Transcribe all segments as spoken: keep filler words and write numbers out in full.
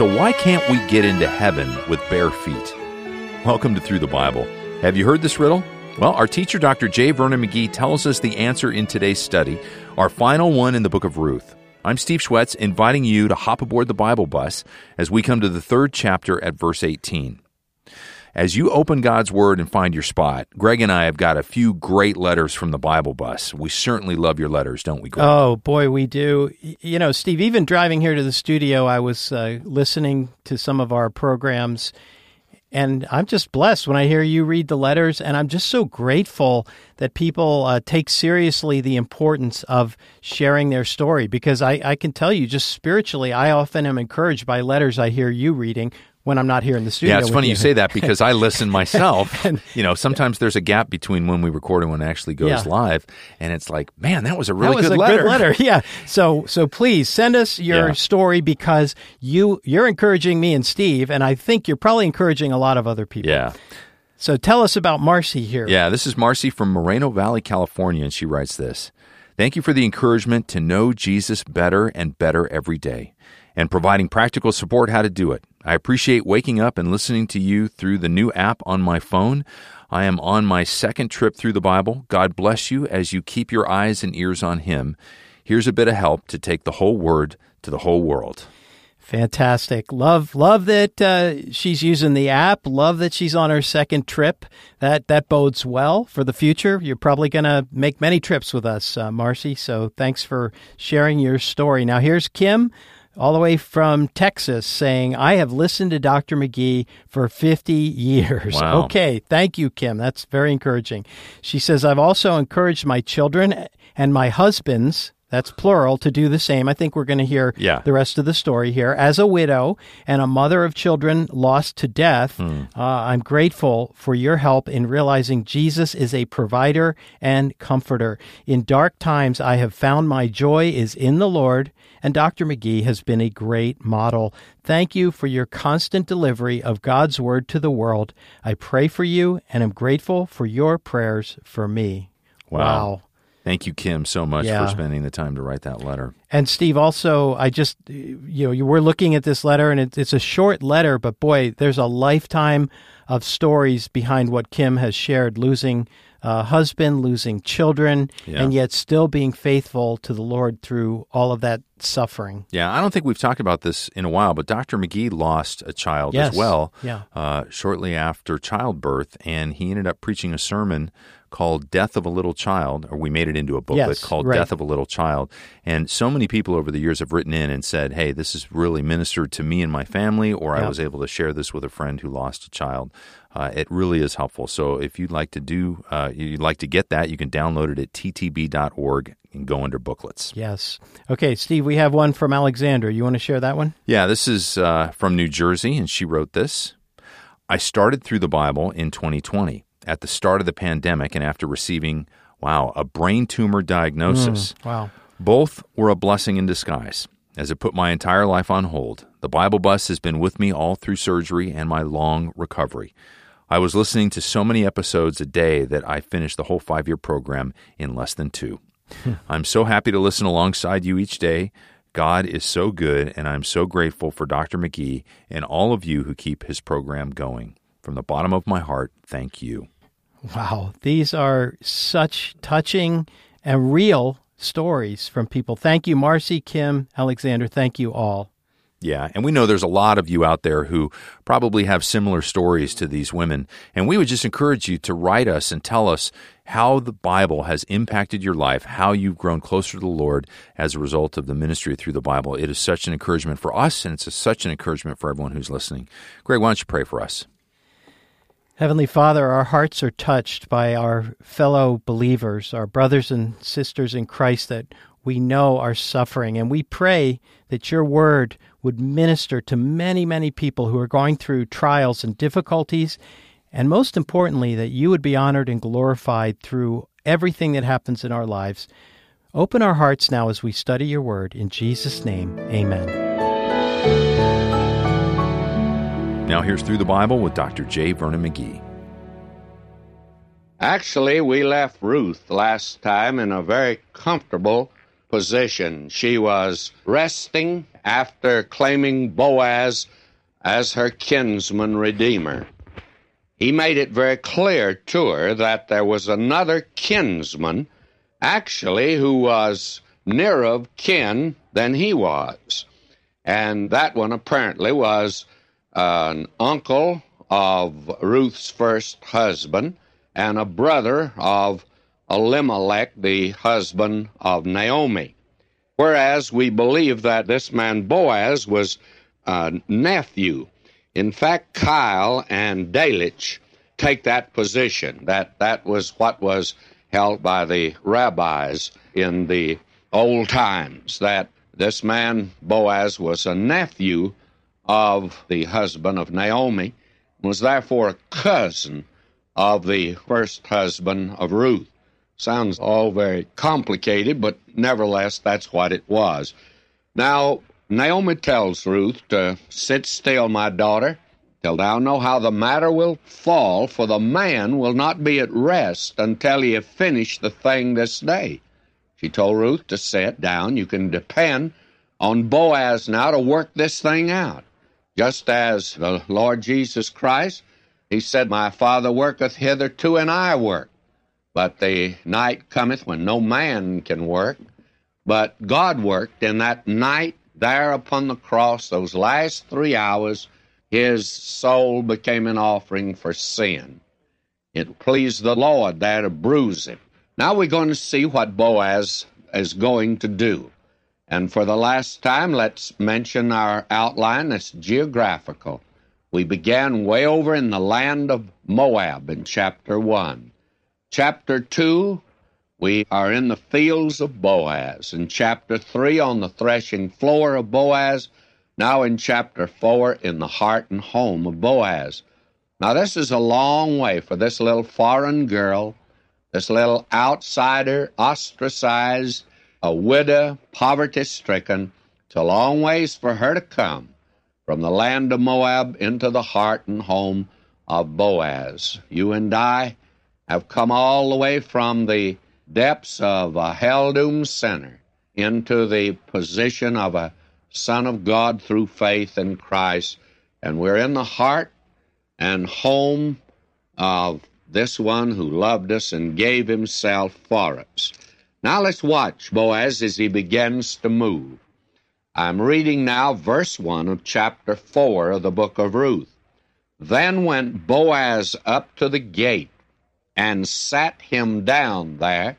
So why can't we get into heaven with bare feet? Welcome to Through the Bible. Have you heard this riddle? Well, our teacher, Doctor J. Vernon McGee, tells us the answer in today's study, our final one in the book of Ruth. I'm Steve Schwetz, inviting you to hop aboard the Bible bus as we come to the third chapter at verse eighteen. As you open God's Word and find your spot, Greg and I have got a few great letters from the Bible bus. We certainly love your letters, don't we, Greg? Oh, boy, we do. You know, Steve, even driving here to the studio, I was uh, listening to some of our programs, and I'm just blessed when I hear you read the letters, and I'm just so grateful that people uh, take seriously the importance of sharing their story, because I, I can tell you, just spiritually, I often am encouraged by letters I hear you reading when I'm not here in the studio. Yeah, it's funny you. you say that because I listen myself. and, you know, sometimes there's a gap between when we record and when it actually goes yeah. live, and it's like, man, that was a really that was good a letter. Good letter. Yeah. So, so please send us your yeah. story, because you you're encouraging me and Steve, and I think you're probably encouraging a lot of other people. Yeah. So tell us about Marcy here. Yeah, this is Marcy from Moreno Valley, California, and she writes this. Thank you for the encouragement to know Jesus better and better every day, and providing practical support how to do it. I appreciate waking up and listening to you through the new app on my phone. I am on my second trip through the Bible. God bless you as you keep your eyes and ears on Him. Here's a bit of help to take the whole Word to the whole world. Fantastic. Love love that uh, she's using the app. Love that she's on her second trip. That that bodes well for the future. You're probably going to make many trips with us, uh, Marcy. So thanks for sharing your story. Now here's Kim, all the way from Texas, saying, I have listened to Doctor McGee for fifty years. Wow. Okay, thank you, Kim. That's very encouraging. She says, I've also encouraged my children and my husbands, that's plural, to do the same. I think we're going to hear yeah. the rest of the story here. As a widow and a mother of children lost to death, hmm. uh, I'm grateful for your help in realizing Jesus is a provider and comforter. In dark times, I have found my joy is in the Lord, and Doctor McGee has been a great model. Thank you for your constant delivery of God's Word to the world. I pray for you and am grateful for your prayers for me. Wow. wow. Thank you, Kim, so much yeah. for spending the time to write that letter. And Steve, also, I just, you know, you were looking at this letter, and it, it's a short letter, but boy, there's a lifetime of stories behind what Kim has shared, losing a husband, losing children, yeah. and yet still being faithful to the Lord through all of that suffering. Yeah, I don't think we've talked about this in a while, but Doctor McGee lost a child yes. as well yeah. uh, shortly after childbirth, and he ended up preaching a sermon called Death of a Little Child, or we made it into a booklet yes, called right. Death of a Little Child. And so many people over the years have written in and said, hey, this has really ministered to me and my family, or yep. I was able to share this with a friend who lost a child. Uh, it really is helpful. So if you'd like to do, uh, you'd like to get that, you can download it at t t b dot org and go under booklets. Yes. Okay, Steve, we have one from Alexandra. You want to share that one? Yeah, this is uh, from New Jersey, and she wrote this. I started through the Bible in twenty twenty. At the start of the pandemic and after receiving, wow, a brain tumor diagnosis. Mm, wow. Both were a blessing in disguise, as it put my entire life on hold. The Bible bus has been with me all through surgery and my long recovery. I was listening to so many episodes a day that I finished the whole five-year program in less than two. I'm so happy to listen alongside you each day. God is so good, and I'm so grateful for Doctor McGee and all of you who keep his program going. From the bottom of my heart, thank you. Wow, these are such touching and real stories from people. Thank you, Marcy, Kim, Alexander. Thank you all. Yeah, and we know there's a lot of you out there who probably have similar stories to these women, and we would just encourage you to write us and tell us how the Bible has impacted your life, how you've grown closer to the Lord as a result of the ministry through the Bible. It is such an encouragement for us, and it's a, such an encouragement for everyone who's listening. Greg, why don't you pray for us? Heavenly Father, our hearts are touched by our fellow believers, our brothers and sisters in Christ that we know are suffering, and we pray that your word would minister to many, many people who are going through trials and difficulties, and most importantly, that you would be honored and glorified through everything that happens in our lives. Open our hearts now as we study your word. In Jesus' name, amen. Now here's Through the Bible with Doctor J. Vernon McGee. Actually, we left Ruth last time in a very comfortable position. She was resting after claiming Boaz as her kinsman redeemer. He made it very clear to her that there was another kinsman, actually, who was nearer of kin than he was. And that one apparently was an uncle of Ruth's first husband and a brother of Elimelech, the husband of Naomi. Whereas we believe that this man Boaz was a nephew. In fact, Kyle and Delitzsch take that position, that that was what was held by the rabbis in the old times, that this man Boaz was a nephew of the husband of Naomi, was therefore a cousin of the first husband of Ruth. Sounds all very complicated, but nevertheless, that's what it was. Now, Naomi tells Ruth to sit still, my daughter, till thou know how the matter will fall, for the man will not be at rest until he have finished the thing this day. She told Ruth to sit down. You can depend on Boaz now to work this thing out. Just as the Lord Jesus Christ, he said, my Father worketh hitherto, and I work. But the night cometh when no man can work. But God worked in that night there upon the cross, those last three hours, his soul became an offering for sin. It pleased the Lord there to bruise it. Now we're going to see what Boaz is going to do. And for the last time, let's mention our outline that's geographical. We began way over in the land of Moab in chapter one. Chapter two, we are in the fields of Boaz. In chapter three, on the threshing floor of Boaz. Now in chapter four, in the heart and home of Boaz. Now this is a long way for this little foreign girl, this little outsider, ostracized, a widow, poverty-stricken. It's a long ways for her to come from the land of Moab into the heart and home of Boaz. You and I have come all the way from the depths of a hell-doomed sinner into the position of a son of God through faith in Christ, and we're in the heart and home of this one who loved us and gave himself for us. Now let's watch Boaz as he begins to move. I'm reading now verse one of chapter four of the book of Ruth. Then went Boaz up to the gate, and sat him down there,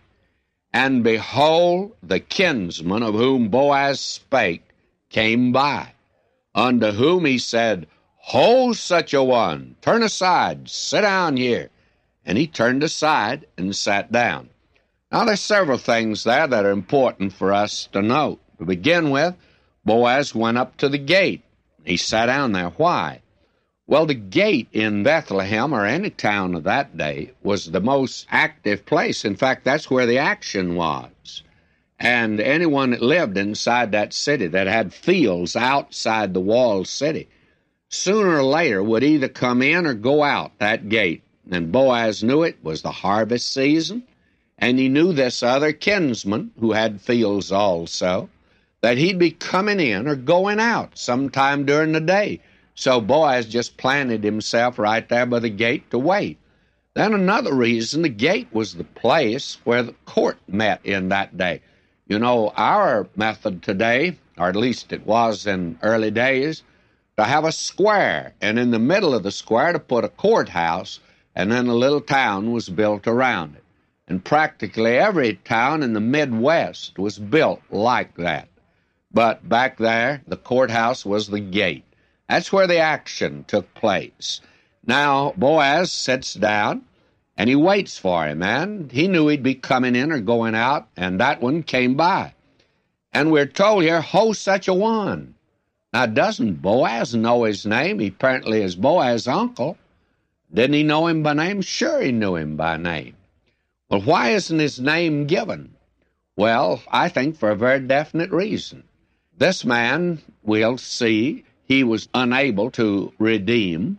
and behold, the kinsman of whom Boaz spake came by, unto whom he said, Ho, such a one, turn aside, sit down here. And he turned aside and sat down. Now, there's several things there that are important for us to note. To begin with, Boaz went up to the gate. He sat down there. Why? Well, the gate in Bethlehem, or any town of that day, was the most active place. In fact, that's where the action was. And anyone that lived inside that city, that had fields outside the walled city, sooner or later would either come in or go out that gate. And Boaz knew it was the harvest season, and he knew this other kinsman, who had fields also, that he'd be coming in or going out sometime during the day. So Boaz just planted himself right there by the gate to wait. Then another reason, the gate was the place where the court met in that day. You know, our method today, or at least it was in early days, to have a square, and in the middle of the square to put a courthouse, and then a little town was built around it. And practically every town in the Midwest was built like that. But back there, the courthouse was the gate. That's where the action took place. Now, Boaz sits down, and he waits for him, and he knew he'd be coming in or going out, and that one came by. And we're told here, Ho, such a one. Now, doesn't Boaz know his name? He apparently is Boaz's uncle. Didn't he know him by name? Sure, he knew him by name. Well, why isn't his name given? Well, I think for a very definite reason. This man, we'll see, he was unable to redeem.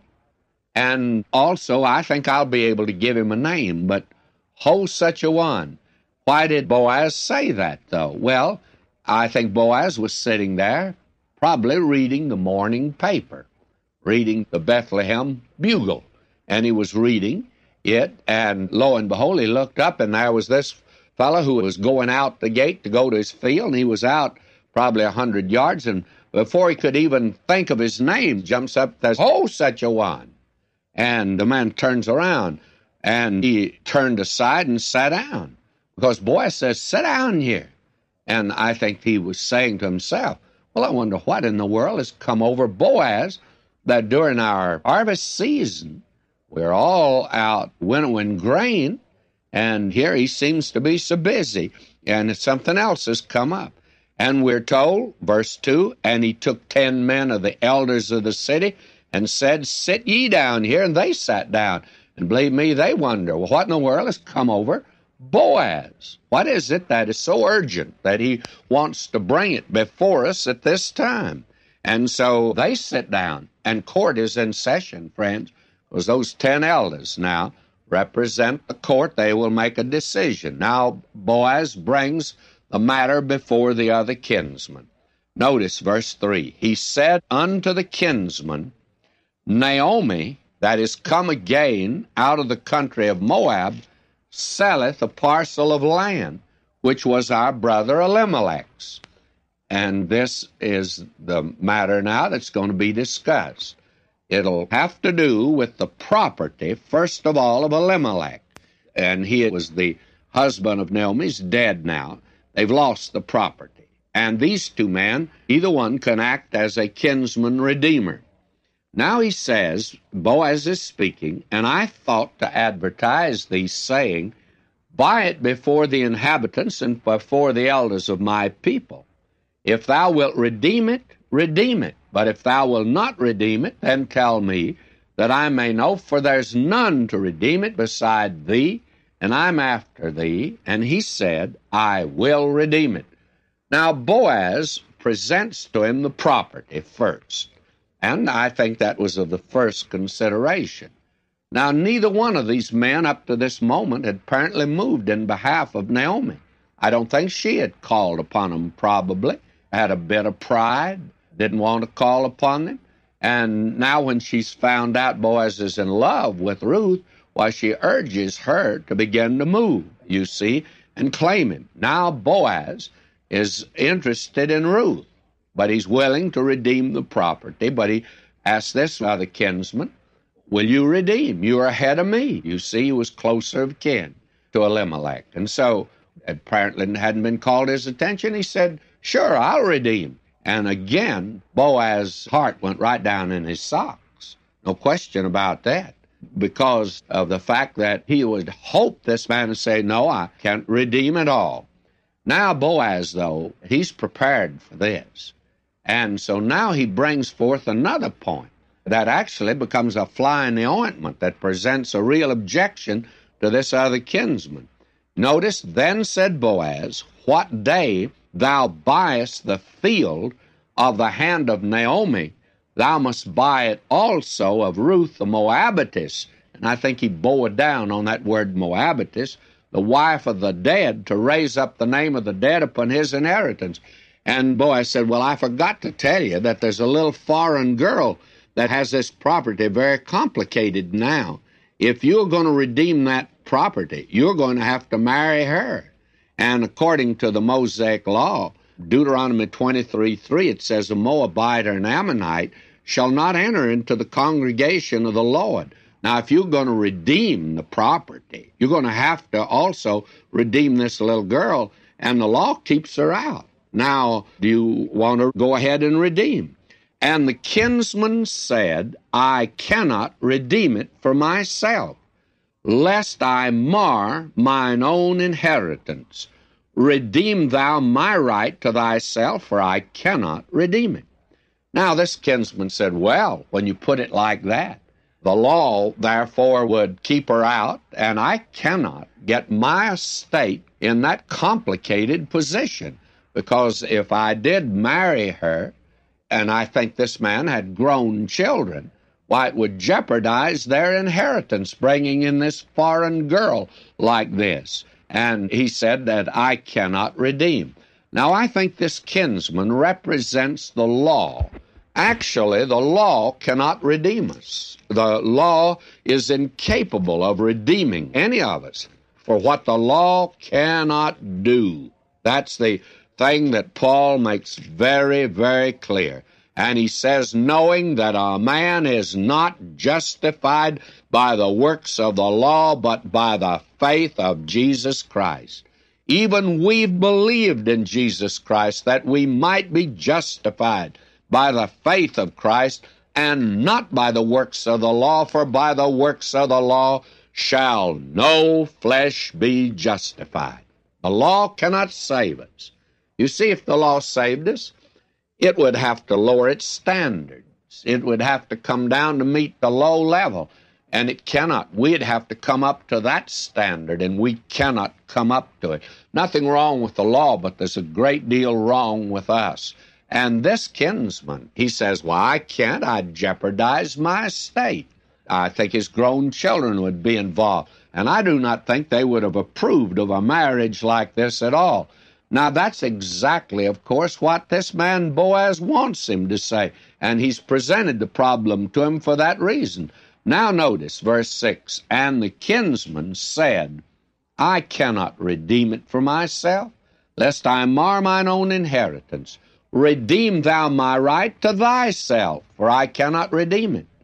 And also, I think I'll be able to give him a name, but Ho, such a one. Why did Boaz say that, though? Well, I think Boaz was sitting there, probably reading the morning paper, reading the Bethlehem Bugle. And he was reading it, and lo and behold, he looked up, and there was this fellow who was going out the gate to go to his field, and he was out probably a hundred yards, and before he could even think of his name, jumps up, there's, oh, such a one. And the man turns around, and he turned aside and sat down, because Boaz says, sit down here. And I think he was saying to himself, well, I wonder what in the world has come over Boaz, that during our harvest season, we're all out winnowing grain, and here he seems to be so busy, and something else has come up. And we're told, verse two, and he took ten men of the elders of the city and said, sit ye down here, and they sat down. And believe me, they wonder, well, what in the world has come over Boaz? What is it that is so urgent that he wants to bring it before us at this time? And so they sit down, and court is in session, friends, because those ten elders now represent the court. They will make a decision. Now Boaz brings the matter before the other kinsmen. Notice verse three. He said unto the kinsman, Naomi, that is come again out of the country of Moab, selleth a parcel of land, which was our brother Elimelech's. And this is the matter now that's going to be discussed. It'll have to do with the property, first of all, of Elimelech. And he was the husband of Naomi. He's dead now. They've lost the property. And these two men, either one can act as a kinsman redeemer. Now he says, Boaz is speaking, and I thought to advertise thee, saying, buy it before the inhabitants and before the elders of my people. If thou wilt redeem it, redeem it. But if thou wilt not redeem it, then tell me, that I may know, for there's none to redeem it beside thee, and I'm after thee. And he said, I will redeem it. Now Boaz presents to him the property first, and I think that was of the first consideration. Now neither one of these men up to this moment had apparently moved in behalf of Naomi. I don't think she had called upon him, probably, had a bit of pride, didn't want to call upon them. And now when she's found out Boaz is in love with Ruth, why, she urges her to begin to move, you see, and claim him. Now Boaz is interested in Ruth, but he's willing to redeem the property. But he asked this other kinsman, will you redeem? You're ahead of me. You see, he was closer of kin to Elimelech. And so apparently hadn't been called his attention. He said, sure, I'll redeem. And again, Boaz's heart went right down in his socks. No question about that, because of the fact that he would hope this man would say, no, I can't redeem at all. Now Boaz, though, he's prepared for this. And so now he brings forth another point that actually becomes a fly in the ointment that presents a real objection to this other kinsman. Notice, then said Boaz, what day thou buyest the field of the hand of Naomi, thou must buy it also of Ruth the Moabitess. And I think he bowed down on that word Moabitess, the wife of the dead, to raise up the name of the dead upon his inheritance. And Boaz said, well, I forgot to tell you that there's a little foreign girl that has this property very complicated now. If you're going to redeem that property, you're going to have to marry her. And according to the Mosaic law, Deuteronomy twenty-three three, it says, a Moabite or an Ammonite shall not enter into the congregation of the Lord. Now, if you're going to redeem the property, you're going to have to also redeem this little girl, and the law keeps her out. Now, do you want to go ahead and redeem? And the kinsman said, I cannot redeem it for myself, lest I mar mine own inheritance. Redeem thou my right to thyself, for I cannot redeem it. Now this kinsman said, well, when you put it like that, the law, therefore, would keep her out, and I cannot get my estate in that complicated position, because if I did marry her, and I think this man had grown children, why, it would jeopardize their inheritance, bringing in this foreign girl like this. and he said that I cannot redeem. Now, I think this kinsman represents the law. Actually, the law cannot redeem us. The law is incapable of redeeming any of us for what the law cannot do. That's the thing that Paul makes very, very clear. And he says, knowing that a man is not justified by the works of the law, but by the faith of Jesus Christ. Even we've believed in Jesus Christ that we might be justified by the faith of Christ and not by the works of the law, for by the works of the law shall no flesh be justified. The law cannot save us. You see, if the law saved us, it would have to lower its standards. It would have to come down to meet the low level, and it cannot. We'd have to come up to that standard, and we cannot come up to it. Nothing wrong with the law, but there's a great deal wrong with us. And this kinsman, he says, well, I can't. I'd jeopardize my estate. I think his grown children would be involved, and I do not think they would have approved of a marriage like this at all. Now, that's exactly, of course, what this man Boaz wants him to say, and he's presented the problem to him for that reason. Now notice verse six, and the kinsman said, I cannot redeem it for myself, lest I mar mine own inheritance. Redeem thou my right to thyself, for I cannot redeem it.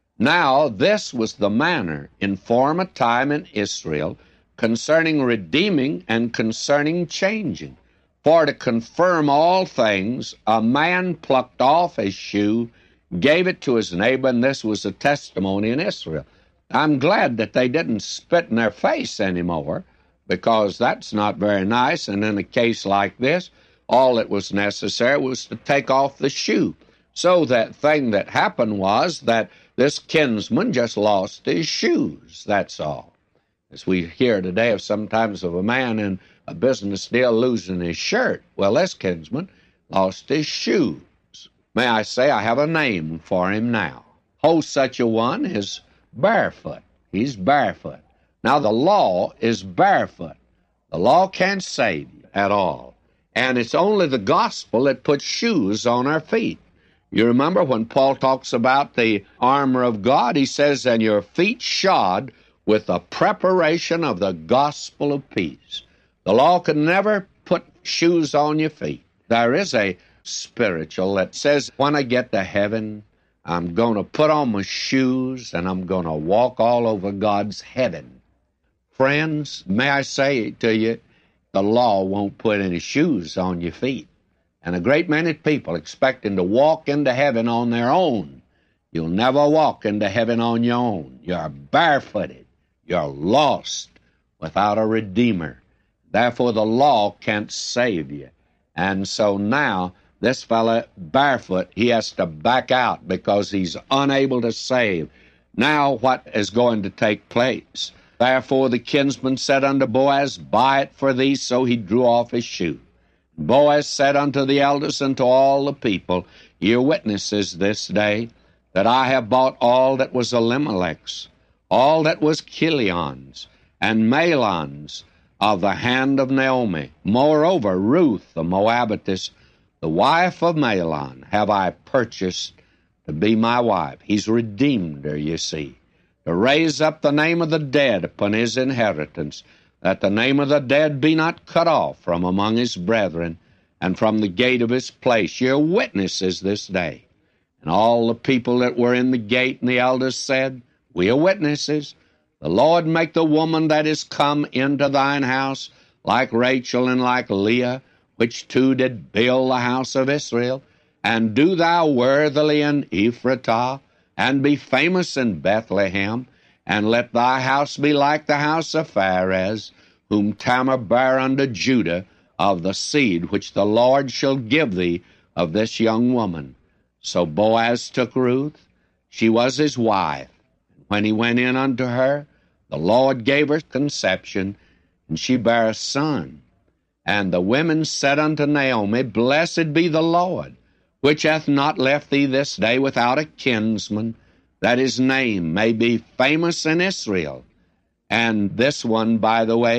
Now this was the manner in former time in Israel concerning redeeming and concerning changing. For to confirm all things, a man plucked off his shoe, gave it to his neighbor, and this was a testimony in Israel. I'm glad that they didn't spit in their face anymore, because that's not very nice, and in a case like this, all that was necessary was to take off the shoe. So that thing that happened was that this kinsman just lost his shoes, that's all. As we hear today of sometimes of a man in a business deal losing his shirt. Well, this kinsman lost his shoes. May I say, I have a name for him now. Oh, such a one is barefoot. He's barefoot. Now, the law is barefoot. The law can't save you at all. And it's only the gospel that puts shoes on our feet. You remember when Paul talks about the armor of God, he says, and your feet shod with the preparation of the gospel of peace. The law can never put shoes on your feet. There is a spiritual that says, when I get to heaven, I'm going to put on my shoes and I'm going to walk all over God's heaven. Friends, may I say to you, the law won't put any shoes on your feet. And a great many people expecting to walk into heaven on their own. You'll never walk into heaven on your own. You're barefooted. You're lost without a Redeemer. Therefore, the law can't save you. And so now, this fella, barefoot, he has to back out because he's unable to save. Now, what is going to take place? Therefore, the kinsman said unto Boaz, buy it for thee. So he drew off his shoe. Boaz said unto the elders and to all the people, ye are witnesses this day that I have bought all that was Elimelech's, all that was Kilion's, and Mahlon's, of the hand of Naomi. Moreover, Ruth the Moabitess, the wife of Mahlon, have I purchased to be my wife. He's redeemed her, you see, to raise up the name of the dead upon his inheritance, that the name of the dead be not cut off from among his brethren, and from the gate of his place. You're witnesses this day. And all the people that were in the gate and the elders said, we are witnesses. The Lord make the woman that is come into thine house like Rachel and like Leah, which two did build the house of Israel, and do thou worthily in Ephratah, and be famous in Bethlehem, and let thy house be like the house of Pharez, whom Tamar bare unto Judah, of the seed which the Lord shall give thee of this young woman. So Boaz took Ruth, she was his wife. When he went in unto her, the Lord gave her conception, and she bare a son. And the women said unto Naomi, blessed be the Lord, which hath not left thee this day without a kinsman, that his name may be famous in Israel. And this one, by the way,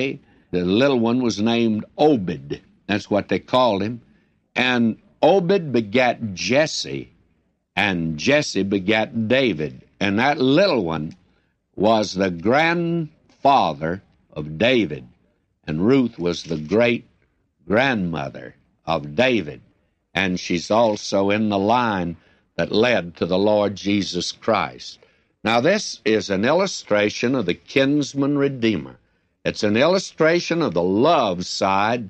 The little one was named Obed. That's what they called him. And Obed begat Jesse, and Jesse begat David. And that little one was the grandfather of David, and Ruth was the great-grandmother of David. And she's also in the line that led to the Lord Jesus Christ. Now, this is an illustration of the kinsman redeemer. It's an illustration of the love side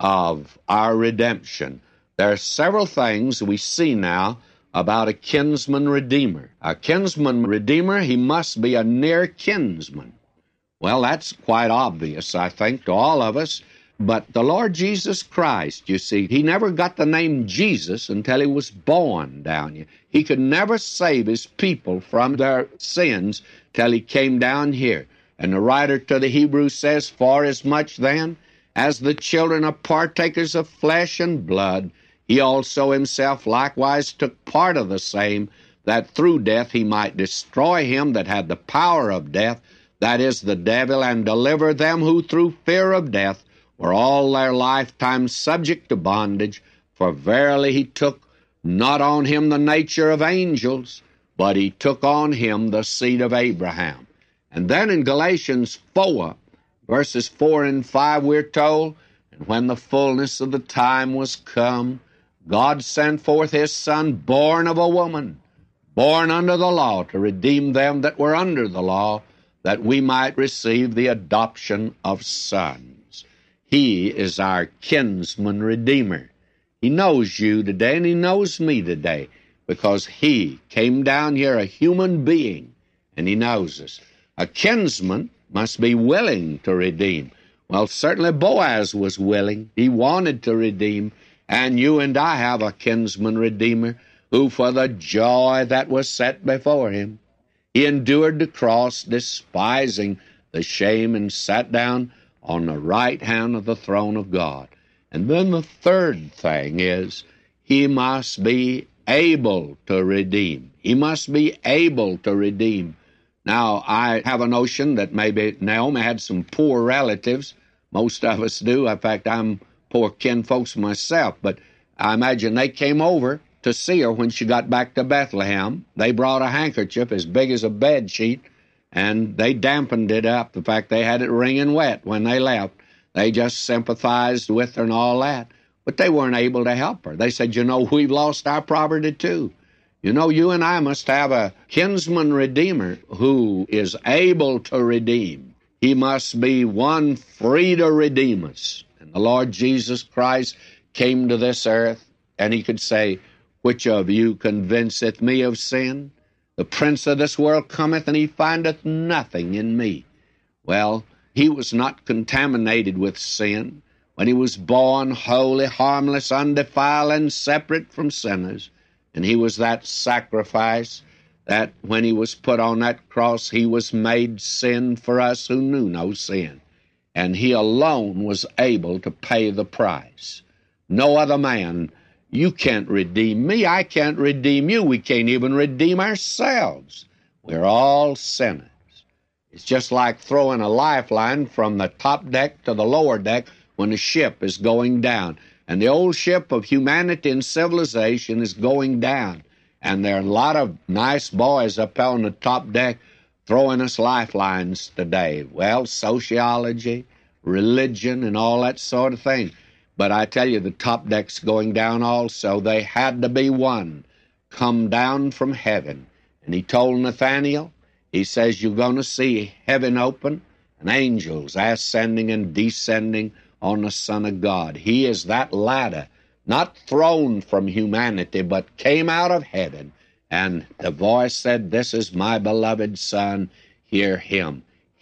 of our redemption. There are several things we see now about a kinsman redeemer. A kinsman redeemer, he must be a near kinsman. Well, that's quite obvious, I think, to all of us. But the Lord Jesus Christ, you see, he never got the name Jesus until he was born down here. He could never save his people from their sins till he came down here. And the writer to the Hebrews says, "For as much then as the children are partakers of flesh and blood, he also himself likewise took part of the same, that through death he might destroy him that had the power of death, that is, the devil, and deliver them who through fear of death were all their lifetime subject to bondage. For verily he took not on him the nature of angels, but he took on him the seed of Abraham." And then in Galatians four, verses four and five, we're told, "And when the fullness of the time was come, God sent forth his Son, born of a woman, born under the law, to redeem them that were under the law, that we might receive the adoption of sons." He is our kinsman redeemer. He knows you today, and he knows me today, because he came down here a human being, and he knows us. A kinsman must be willing to redeem. Well, certainly Boaz was willing. He wanted to redeem. And you and I have a kinsman redeemer who, for the joy that was set before him, he endured the cross, despising the shame, and sat down on the right hand of the throne of God. And then the third thing is, he must be able to redeem. He must be able to redeem. Now, I have a notion that maybe Naomi had some poor relatives. Most of us do. In fact, I'm poor kinfolks myself, but I imagine they came over to see her when she got back to Bethlehem. They brought a handkerchief as big as a bed sheet, and they dampened it up. In fact, they had it wringing wet when they left. They just sympathized with her and all that, but they weren't able to help her. They said, "You know, we've lost our property too. You know, you and I must have a kinsman redeemer who is able to redeem. He must be one free to redeem us." And the Lord Jesus Christ came to this earth, and he could say, "Which of you convinceth me of sin? The prince of this world cometh, and he findeth nothing in me." Well, he was not contaminated with sin. When he was born, holy, harmless, undefiled, and separate from sinners. And he was that sacrifice that when he was put on that cross, he was made sin for us who knew no sin. And he alone was able to pay the price. No other man. You can't redeem me. I can't redeem you. We can't even redeem ourselves. We're all sinners. It's just like throwing a lifeline from the top deck to the lower deck when a ship is going down. And the old ship of humanity and civilization is going down. And there are a lot of nice boys up on the top deck throwing us lifelines today. Well, sociology, religion, and all that sort of thing. But I tell you, the top deck's going down also. They had to be one, come down from heaven. And he told Nathanael, he says, "You're going to see heaven open and angels ascending and descending on the Son of God." He is that ladder, not thrown from humanity, but came out of heaven. And the voice said, "This is my beloved Son, hear him."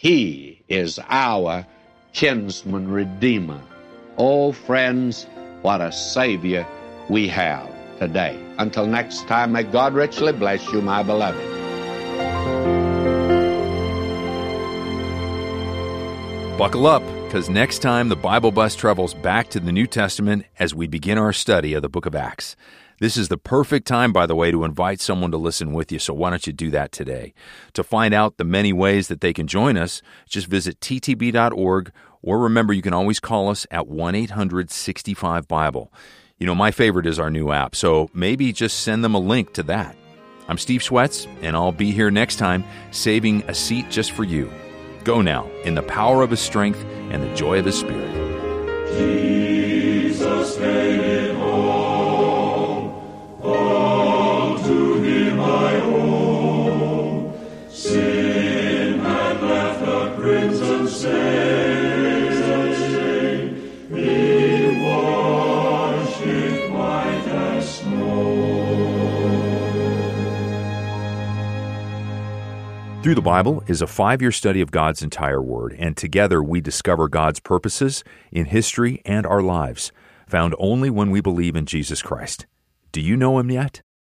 He is our kinsman redeemer. Oh, friends, what a Savior we have today. Until next time, may God richly bless you, my beloved. Buckle up, because next time the Bible Bus travels back to the New Testament as we begin our study of the book of Acts. This is the perfect time, by the way, to invite someone to listen with you, so why don't you do that today? To find out the many ways that they can join us, just visit t t b dot org Or remember, you can always call us at one eight hundred sixty-five Bible. You know, my favorite is our new app, so maybe just send them a link to that. I'm Steve Schwetz, and I'll be here next time, saving a seat just for you. Go now, in the power of His strength and the joy of His Spirit. Jesus made it home, all to Him I owe. Sin had left a crimson stain, He washed it white as snow. Through the Bible is a five-year study of God's entire Word, and together we discover God's purposes in history and our lives, found only when we believe in Jesus Christ. Do you know Him yet?